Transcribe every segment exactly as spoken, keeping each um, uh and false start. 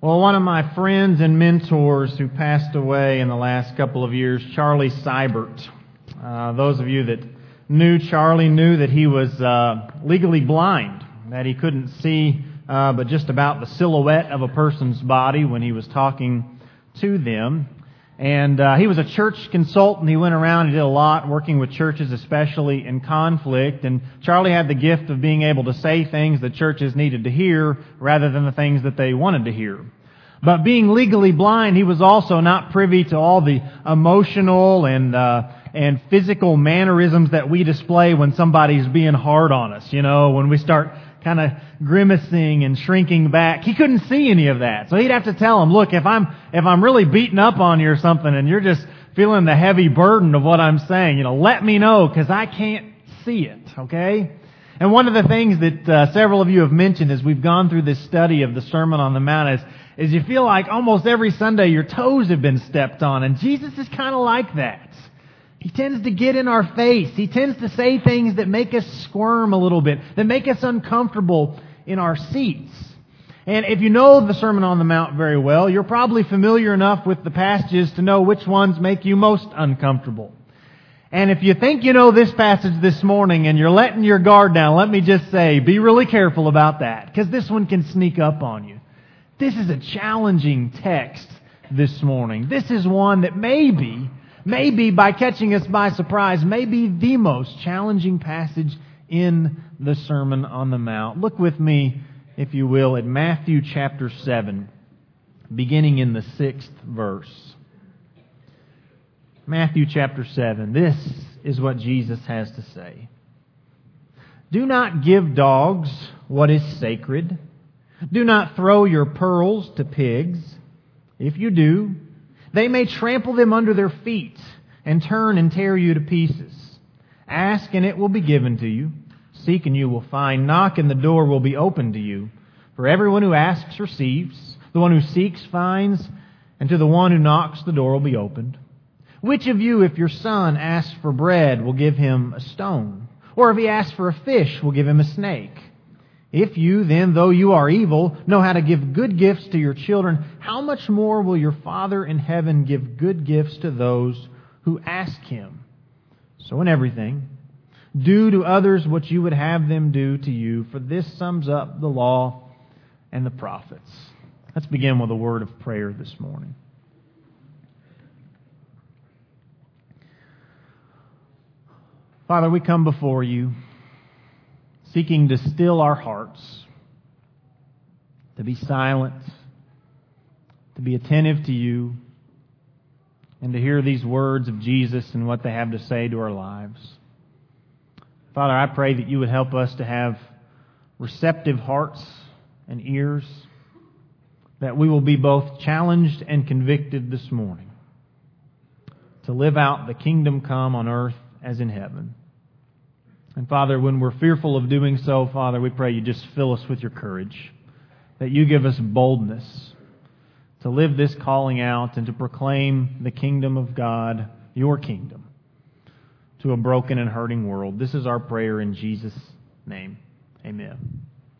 Well, one of my friends and mentors who passed away in the last couple of years, Charlie Seibert. Uh, those of you that knew Charlie knew that he was uh, legally blind, that he couldn't see uh, but just about the silhouette of a person's body when he was talking to them. And uh, he was a church consultant. He went around and did a lot working with churches, especially in conflict. And Charlie had the gift of being able to say things that churches needed to hear rather than the things that they wanted to hear. But being legally blind, he was also not privy to all the emotional and uh, and physical mannerisms that we display when somebody's being hard on us. You know, when we start kind of grimacing and shrinking back. He couldn't see any of that. So he'd have to tell him, look, if I'm if I'm really beating up on you or something and you're just feeling the heavy burden of what I'm saying, you know, let me know because I can't see it, okay? And one of the things that uh, several of you have mentioned as we've gone through this study of the Sermon on the Mount is, is you feel like almost every Sunday your toes have been stepped on. And Jesus is kind of like that. He tends to get in our face. He tends to say things that make us squirm a little bit, that make us uncomfortable in our seats. And if you know the Sermon on the Mount very well, you're probably familiar enough with the passages to know which ones make you most uncomfortable. And if you think you know this passage this morning and you're letting your guard down, let me just say, be really careful about that, because this one can sneak up on you. This is a challenging text this morning. This is one that maybe... Maybe by catching us by surprise, may be the most challenging passage in the Sermon on the Mount. Look with me, if you will, at Matthew chapter seven, beginning in the sixth verse. Matthew chapter seven. This is what Jesus has to say. Do not give dogs what is sacred. Do not throw your pearls to pigs. If you do, they may trample them under their feet and turn and tear you to pieces. Ask and it will be given to you. Seek and you will find. Knock and the door will be opened to you. For everyone who asks receives. The one who seeks finds. And to the one who knocks the door will be opened. Which of you, if your son asks for bread, will give him a stone? Or if he asks for a fish, will give him a snake? If you, then, though you are evil, know how to give good gifts to your children, how much more will your Father in heaven give good gifts to those who ask Him? So in everything, do to others what you would have them do to you, for this sums up the law and the prophets. Let's begin with a word of prayer this morning. Father, we come before you, seeking to still our hearts, to be silent, to be attentive to you, and to hear these words of Jesus and what they have to say to our lives. Father, I pray that you would help us to have receptive hearts and ears, that we will be both challenged and convicted this morning to live out the kingdom come on earth as in heaven. And Father, when we're fearful of doing so, Father, we pray you just fill us with your courage, that you give us boldness to live this calling out and to proclaim the kingdom of God, your kingdom, to a broken and hurting world. This is our prayer in Jesus' name. Amen.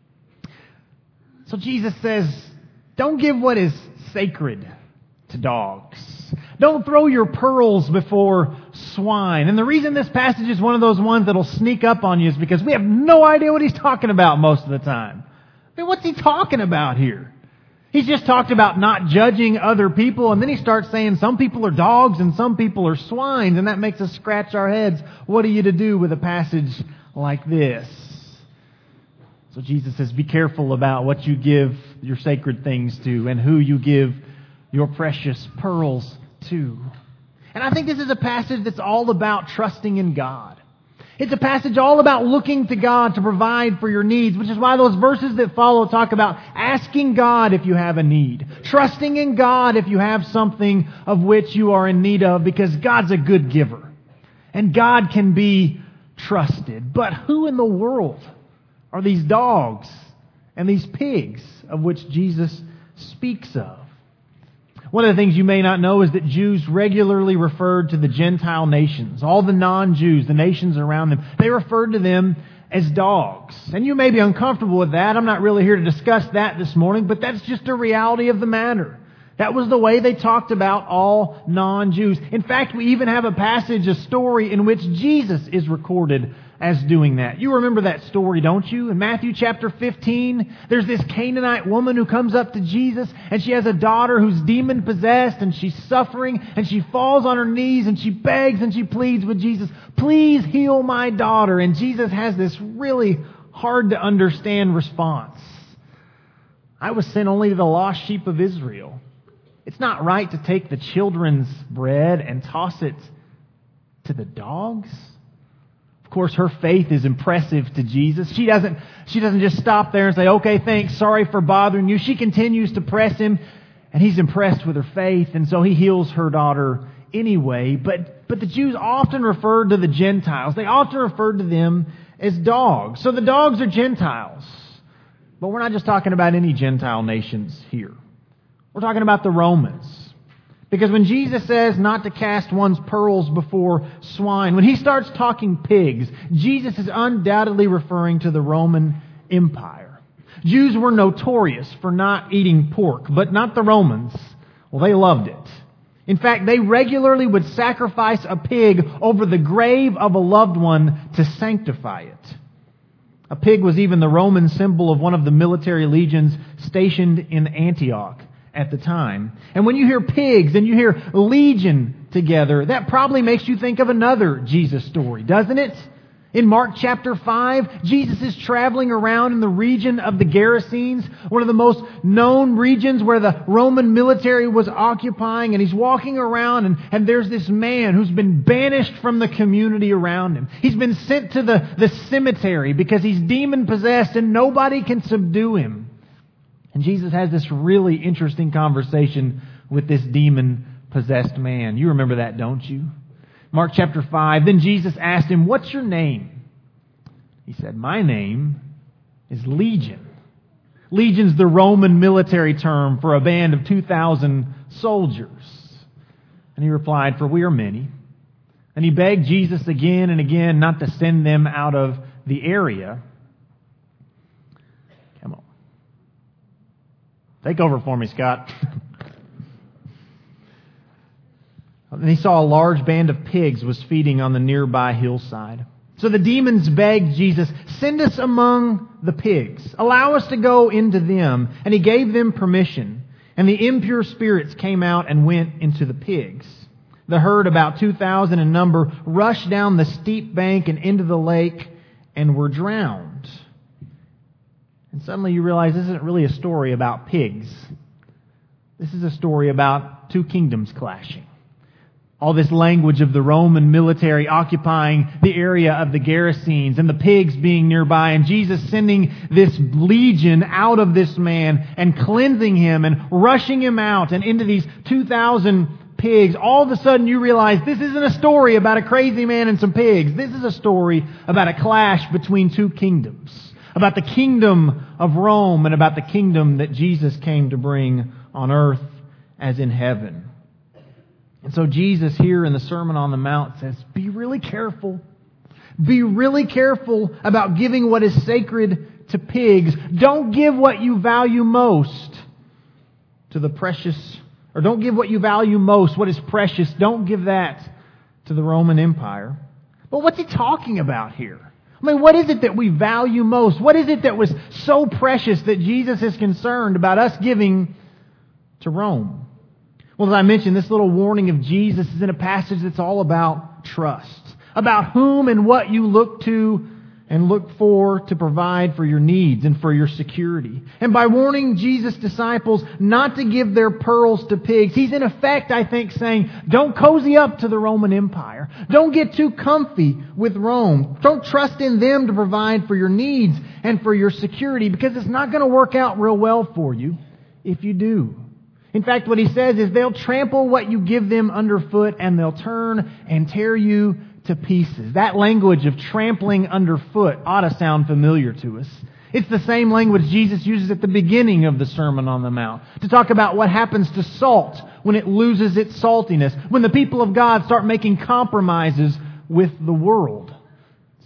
So Jesus says, don't give what is sacred to dogs. Don't throw your pearls before swine. And the reason this passage is one of those ones that'll sneak up on you is because we have no idea what he's talking about most of the time. I mean, what's he talking about here? He's just talked about not judging other people, and then he starts saying some people are dogs and some people are swines, and that makes us scratch our heads. What are you to do with a passage like this? So Jesus says, be careful about what you give your sacred things to and who you give your precious pearls to. And I think this is a passage that's all about trusting in God. It's a passage all about looking to God to provide for your needs, which is why those verses that follow talk about asking God if you have a need, trusting in God if you have something of which you are in need of, because God's a good giver and God can be trusted. But who in the world are these dogs and these pigs of which Jesus speaks of? One of the things you may not know is that Jews regularly referred to the Gentile nations, all the non-Jews, the nations around them. They referred to them as dogs. And you may be uncomfortable with that. I'm not really here to discuss that this morning, but that's just a reality of the matter. That was the way they talked about all non-Jews. In fact, we even have a passage, a story in which Jesus is recorded as doing that. You remember that story, don't you? In Matthew chapter fifteen, there's this Canaanite woman who comes up to Jesus, and she has a daughter who's demon-possessed, and she's suffering, and she falls on her knees, and she begs and she pleads with Jesus, "Please heal my daughter." And Jesus has this really hard-to-understand response. "I was sent only to the lost sheep of Israel. It's not right to take the children's bread and toss it to the dogs." Of course, her faith is impressive to Jesus. She doesn't, she doesn't just stop there and say, "Okay, thanks, sorry for bothering you." She continues to press Him, and He's impressed with her faith, and so He heals her daughter anyway. But, but the Jews often referred to the Gentiles. They often referred to them as dogs. So the dogs are Gentiles. But we're not just talking about any Gentile nations here. We're talking about the Romans. Because when Jesus says not to cast one's pearls before swine, when He starts talking pigs, Jesus is undoubtedly referring to the Roman Empire. Jews were notorious for not eating pork, but not the Romans. Well, they loved it. In fact, they regularly would sacrifice a pig over the grave of a loved one to sanctify it. A pig was even the Roman symbol of one of the military legions stationed in Antioch at the time. And when you hear pigs and you hear legion together, that probably makes you think of another Jesus story, doesn't it? In Mark chapter five, Jesus is traveling around in the region of the Gerasenes, one of the most known regions where the Roman military was occupying, and He's walking around, and, and there's this man who's been banished from the community around him. He's been sent to the, the cemetery because he's demon-possessed and nobody can subdue him. And Jesus has this really interesting conversation with this demon-possessed man. You remember that, don't you? Mark chapter five, then Jesus asked him, "What's your name?" He said, "My name is Legion." Legion's the Roman military term for a band of two thousand soldiers. And he replied, "For we are many." And he begged Jesus again and again not to send them out of the area. Come on. Take over for me, Scott. And he saw a large band of pigs was feeding on the nearby hillside. So the demons begged Jesus, "Send us among the pigs. Allow us to go into them." And He gave them permission. And the impure spirits came out and went into the pigs. The herd, about two thousand in number, rushed down the steep bank and into the lake and were drowned. And suddenly you realize this isn't really a story about pigs. This is a story about two kingdoms clashing. All this language of the Roman military occupying the area of the Gerasenes and the pigs being nearby, and Jesus sending this legion out of this man and cleansing him and rushing him out and into these two thousand pigs. All of a sudden you realize this isn't a story about a crazy man and some pigs. This is a story about a clash between two kingdoms. About the kingdom of Rome and about the kingdom that Jesus came to bring on earth as in heaven. And so Jesus here in the Sermon on the Mount says, be really careful. Be really careful about giving what is sacred to pigs. Don't give what you value most to the precious, or don't give what you value most, what is precious. Don't give that to the Roman Empire. But what's He talking about here? I mean, what is it that we value most? What is it that was so precious that Jesus is concerned about us giving to Rome? Well, as I mentioned, this little warning of Jesus is in a passage that's all about trust. About whom and what you look to and look for to provide for your needs and for your security. And by warning Jesus' disciples not to give their pearls to pigs, He's in effect, I think, saying, don't cozy up to the Roman Empire. Don't get too comfy with Rome. Don't trust in them to provide for your needs and for your security, because it's not going to work out real well for you if you do. In fact, what He says is they'll trample what you give them underfoot, and they'll turn and tear you to pieces. That language of trampling underfoot ought to sound familiar to us. It's the same language Jesus uses at the beginning of the Sermon on the Mount to talk about what happens to salt when it loses its saltiness, when the people of God start making compromises with the world. It's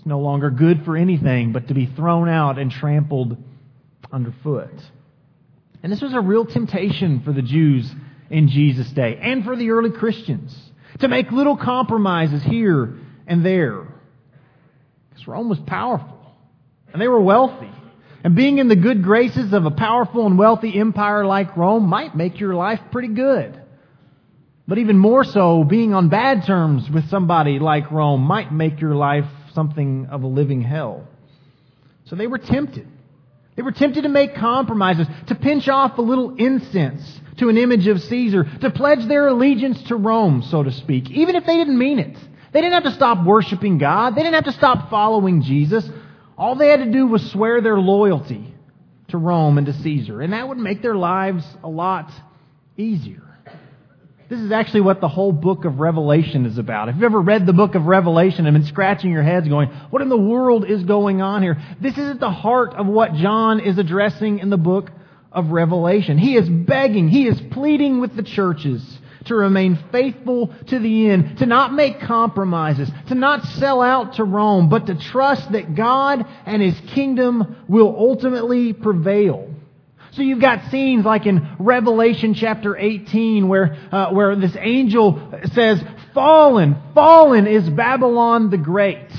no longer good for anything but to be thrown out and trampled underfoot. And this was a real temptation for the Jews in Jesus' day and for the early Christians to make little compromises here and there. Because Rome was powerful and they were wealthy. And being in the good graces of a powerful and wealthy empire like Rome might make your life pretty good. But even more so, being on bad terms with somebody like Rome might make your life something of a living hell. So they were tempted. They were tempted to make compromises, to pinch off a little incense to an image of Caesar, to pledge their allegiance to Rome, so to speak, even if they didn't mean it. They didn't have to stop worshiping God. They didn't have to stop following Jesus. All they had to do was swear their loyalty to Rome and to Caesar, and that would make their lives a lot easier. This is actually what the whole book of Revelation is about. If you've ever read the book of Revelation and been scratching your heads going, what in the world is going on here? This is at the heart of what John is addressing in the book of Revelation. He is begging, he is pleading with the churches to remain faithful to the end, to not make compromises, to not sell out to Rome, but to trust that God and His kingdom will ultimately prevail. So you've got scenes like in Revelation chapter eighteen where uh, where this angel says, Fallen, fallen is Babylon the Great.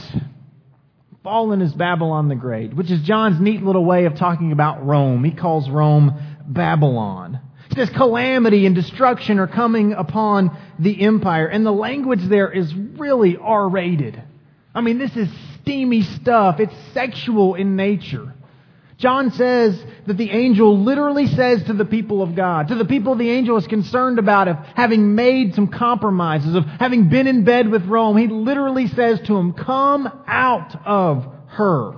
Fallen is Babylon the Great, which is John's neat little way of talking about Rome. He calls Rome Babylon. He says calamity and destruction are coming upon the empire. And the language there is really R-rated. I mean, this is steamy stuff. It's sexual in nature. John says that the angel literally says to the people of God, to the people the angel is concerned about, of having made some compromises, of having been in bed with Rome, he literally says to them, come out of her.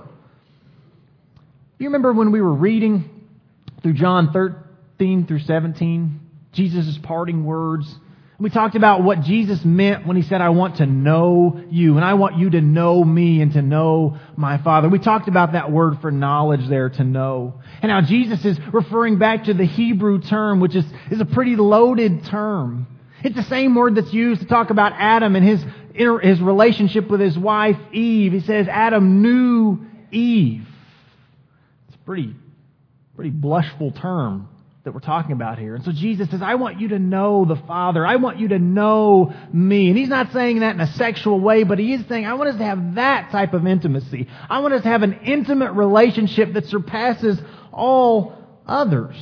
You remember when we were reading through John thirteen through seventeen, Jesus' parting words? We talked about what Jesus meant when He said, I want to know you, and I want you to know me and to know my Father. We talked about that word for knowledge there, to know. And how Jesus is referring back to the Hebrew term, which is, is a pretty loaded term. It's the same word that's used to talk about Adam and his, his relationship with his wife Eve. He says Adam knew Eve. It's a pretty, pretty blushful term that we're talking about here. And so Jesus says, I want you to know the Father. I want you to know me. And He's not saying that in a sexual way, but He is saying, I want us to have that type of intimacy. I want us to have an intimate relationship that surpasses all others.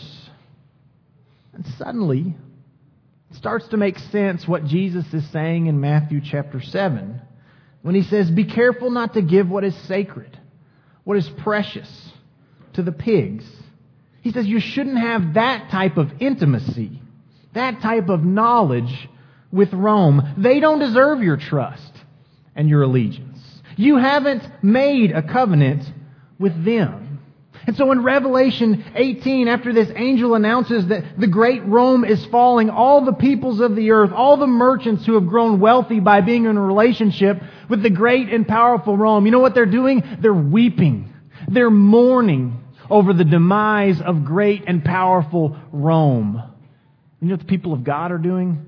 And suddenly, it starts to make sense what Jesus is saying in Matthew chapter seven, when He says, be careful not to give what is sacred, what is precious, to the pigs. He says you shouldn't have that type of intimacy, that type of knowledge with Rome. They don't deserve your trust and your allegiance. You haven't made a covenant with them. And so in Revelation eighteen, after this angel announces that the great Rome is falling, all the peoples of the earth, all the merchants who have grown wealthy by being in a relationship with the great and powerful Rome, you know what they're doing? They're weeping. They're mourning over the demise of great and powerful Rome. You know what the people of God are doing?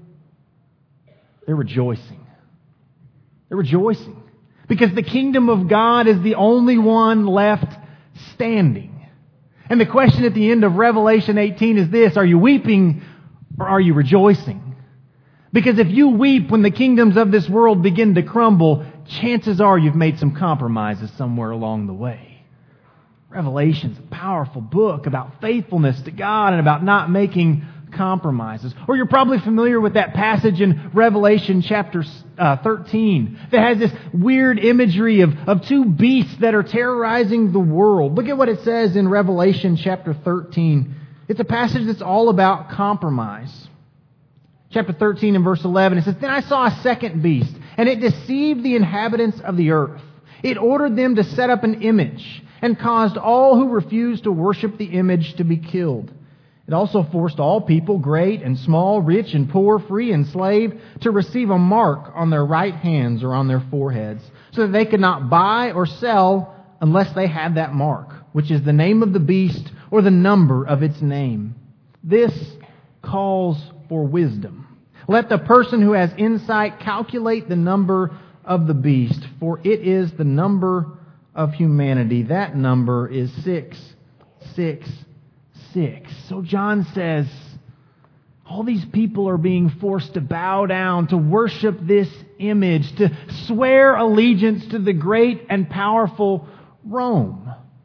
They're rejoicing. They're rejoicing. Because the kingdom of God is the only one left standing. And the question at the end of Revelation eighteen is this: are you weeping or are you rejoicing? Because if you weep when the kingdoms of this world begin to crumble, chances are you've made some compromises somewhere along the way. Revelation's a powerful book about faithfulness to God and about not making compromises. Or you're probably familiar with that passage in Revelation chapter uh, thirteen that has this weird imagery of, of two beasts that are terrorizing the world. Look at what it says in Revelation chapter thirteen. It's a passage that's all about compromise. Chapter thirteen and verse eleven, it says, Then I saw a second beast, and it deceived the inhabitants of the earth. It ordered them to set up an image, and caused all who refused to worship the image to be killed. It also forced all people, great and small, rich and poor, free and slave, to receive a mark on their right hands or on their foreheads, so that they could not buy or sell unless they had that mark, which is the name of the beast or the number of its name. This calls for wisdom. Let the person who has insight calculate the number of the beast, for it is the number of humanity. That number is six, six, six. So John says, all these people are being forced to bow down, to worship this image, to swear allegiance to the great and powerful Rome.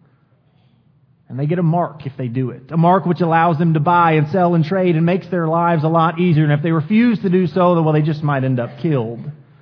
And they get a mark if they do it. A mark which allows them to buy and sell and trade and makes their lives a lot easier. And if they refuse to do so, then, well, they just might end up killed.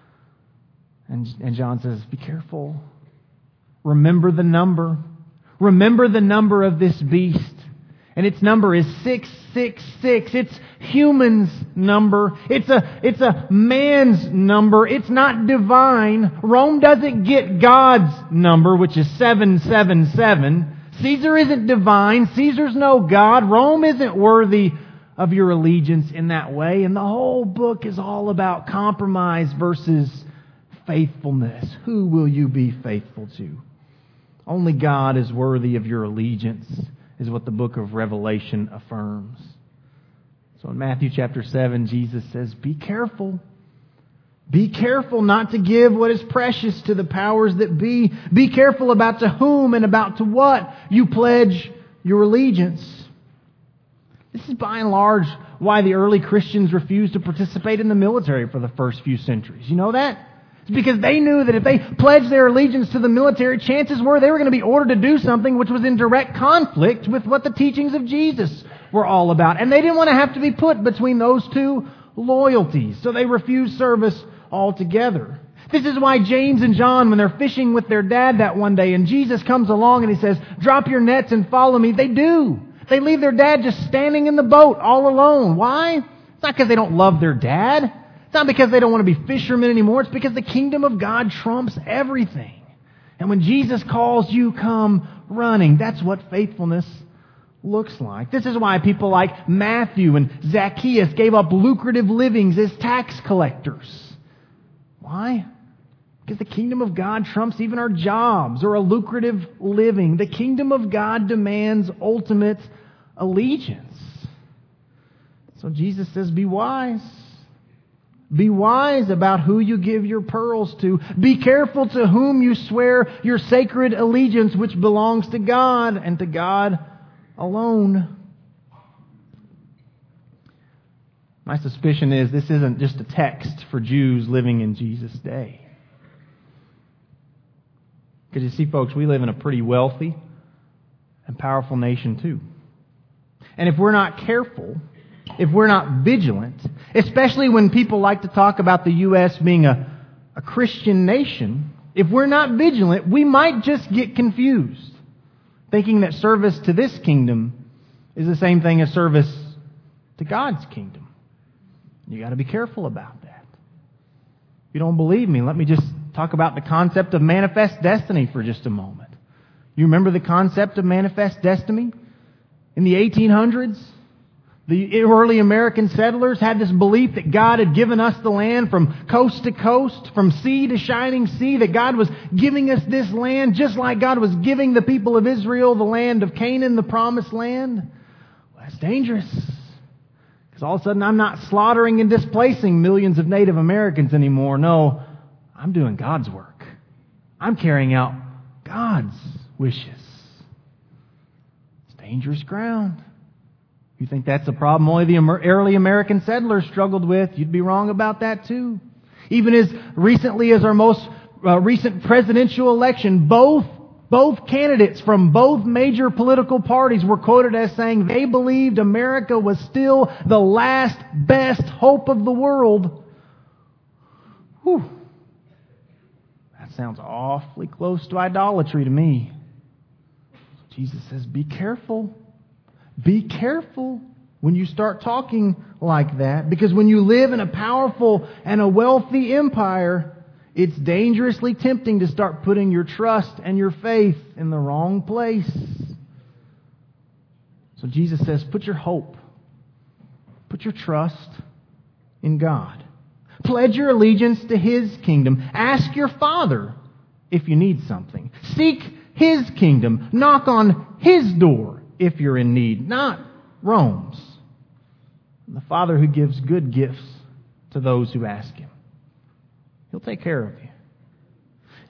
And, and John says, be careful. Remember the number. Remember the number of this beast. And its number is six six six. It's human's number. It's a, it's a man's number. It's not divine. Rome doesn't get God's number, which is seven seven seven. Caesar isn't divine. Caesar's no God. Rome isn't worthy of your allegiance in that way. And the whole book is all about compromise versus faithfulness. Who will you be faithful to? Only God is worthy of your allegiance, is what the book of Revelation affirms. So in Matthew chapter seven, Jesus says, be careful. Be careful not to give what is precious to the powers that be. Be careful about to whom and about to what you pledge your allegiance. This is by and large why the early Christians refused to participate in the military for the first few centuries. You know that? It's because they knew that if they pledged their allegiance to the military, chances were they were going to be ordered to do something which was in direct conflict with what the teachings of Jesus were all about. And they didn't want to have to be put between those two loyalties. So they refused service altogether. This is why James and John, when they're fishing with their dad that one day, and Jesus comes along and he says, drop your nets and follow me, they do. They leave their dad just standing in the boat all alone. Why? It's not because they don't love their dad. It's not because they don't want to be fishermen anymore. It's because the kingdom of God trumps everything. And when Jesus calls, you come running. That's what faithfulness looks like. This is why people like Matthew and Zacchaeus gave up lucrative livings as tax collectors. Why? Because the kingdom of God trumps even our jobs or a lucrative living. The kingdom of God demands ultimate allegiance. So Jesus says, be wise. Be wise about who you give your pearls to. Be careful to whom you swear your sacred allegiance, which belongs to God and to God alone. My suspicion is this isn't just a text for Jews living in Jesus' day. Because you see, folks, we live in a pretty wealthy and powerful nation too. And if we're not careful, if we're not vigilant, especially when people like to talk about the U S being a, a Christian nation, if we're not vigilant, we might just get confused, thinking that service to this kingdom is the same thing as service to God's kingdom. You got to be careful about that. If you don't believe me, let me just talk about the concept of manifest destiny for just a moment. You remember the concept of manifest destiny? In the eighteen hundreds, the early American settlers had this belief that God had given us the land from coast to coast, from sea to shining sea, that God was giving us this land just like God was giving the people of Israel the land of Canaan, the promised land. Well, that's dangerous. Because all of a sudden I'm not slaughtering and displacing millions of Native Americans anymore. No, I'm doing God's work. I'm carrying out God's wishes. It's dangerous ground. You think that's a problem only the early American settlers struggled with? You'd be wrong about that too. Even as recently as our most uh, recent presidential election, both both candidates from both major political parties were quoted as saying they believed America was still the last best hope of the world. Whew. That sounds awfully close to idolatry to me. Jesus says, be careful. Be careful when you start talking like that, because when you live in a powerful and a wealthy empire, it's dangerously tempting to start putting your trust and your faith in the wrong place. So Jesus says, put your hope, put your trust in God. Pledge your allegiance to His kingdom. Ask your Father if you need something. Seek His kingdom. Knock on His door if you're in need, not Rome's. And the Father who gives good gifts to those who ask Him. He'll take care of you.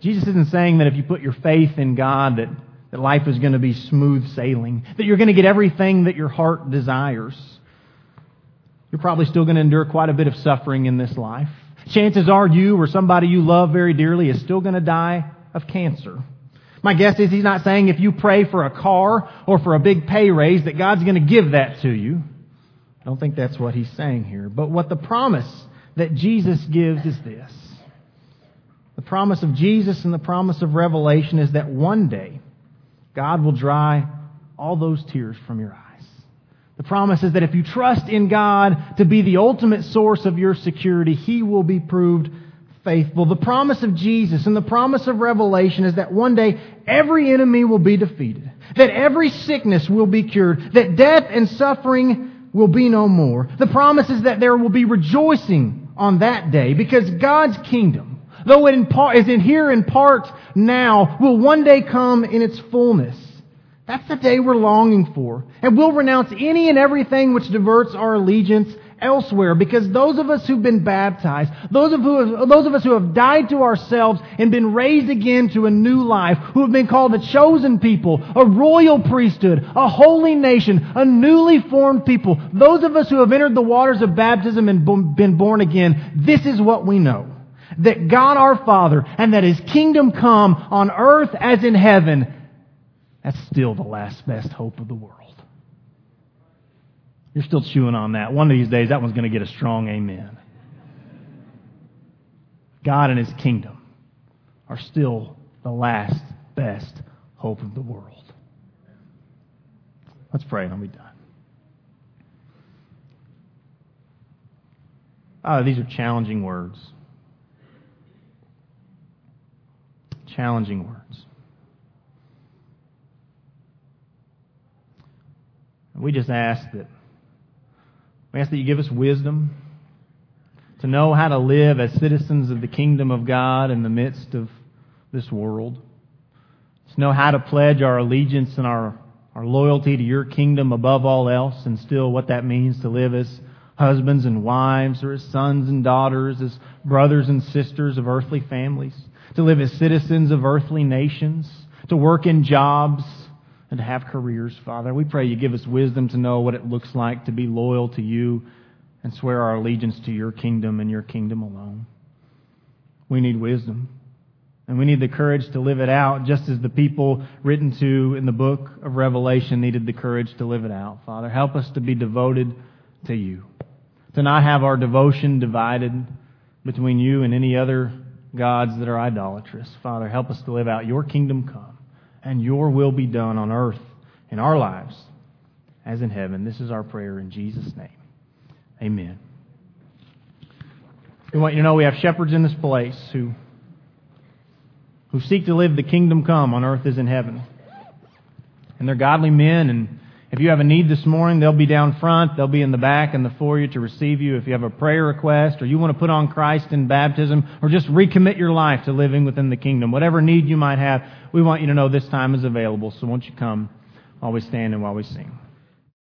Jesus isn't saying that if you put your faith in God that, that life is going to be smooth sailing, that you're going to get everything that your heart desires. You're probably still going to endure quite a bit of suffering in this life. Chances are you or somebody you love very dearly is still going to die of cancer. My guess is he's not saying if you pray for a car or for a big pay raise that God's going to give that to you. I don't think that's what he's saying here. But what the promise that Jesus gives is this. The promise of Jesus and the promise of Revelation is that one day God will dry all those tears from your eyes. The promise is that if you trust in God to be the ultimate source of your security, He will be proved faithful. The promise of Jesus and the promise of Revelation is that one day every enemy will be defeated, that every sickness will be cured, that death and suffering will be no more. The promise is that there will be rejoicing on that day because God's kingdom, though it in part, is in here in part now, will one day come in its fullness. That's the day we're longing for. And we'll renounce any and everything which diverts our allegiance elsewhere, because those of us who've been baptized, those of, who have, those of us who have died to ourselves and been raised again to a new life, who have been called the chosen people, a royal priesthood, a holy nation, a newly formed people, those of us who have entered the waters of baptism and been born again, this is what we know. That God our Father and that His kingdom come on earth as in heaven, that's still the last best hope of the world. You're still chewing on that. One of these days, that one's going to get a strong amen. God and His kingdom are still the last best hope of the world. Let's pray and I'll be done. Oh, these are challenging words. Challenging words. And we just ask that We ask that you give us wisdom to know how to live as citizens of the kingdom of God in the midst of this world. To know how to pledge our allegiance and our, our loyalty to your kingdom above all else, and still what that means to live as husbands and wives, or as sons and daughters, as brothers and sisters of earthly families. To live as citizens of earthly nations. To work in jobs and to have careers, Father. We pray you give us wisdom to know what it looks like to be loyal to you and swear our allegiance to your kingdom and your kingdom alone. We need wisdom. And we need the courage to live it out, just as the people written to in the book of Revelation needed the courage to live it out. Father, help us to be devoted to you. To not have our devotion divided between you and any other gods that are idolatrous. Father, help us to live out your kingdom come. And your will be done on earth in our lives as in heaven. This is our prayer in Jesus' name. Amen. We want you to know we have shepherds in this place who, who seek to live the kingdom come on earth as in heaven. And they're godly men, and if you have a need this morning, they'll be down front, they'll be in the back and the foyer to receive you. If you have a prayer request, or you want to put on Christ in baptism, or just recommit your life to living within the kingdom, whatever need you might have, we want you to know this time is available. So won't you come while we stand and while we sing.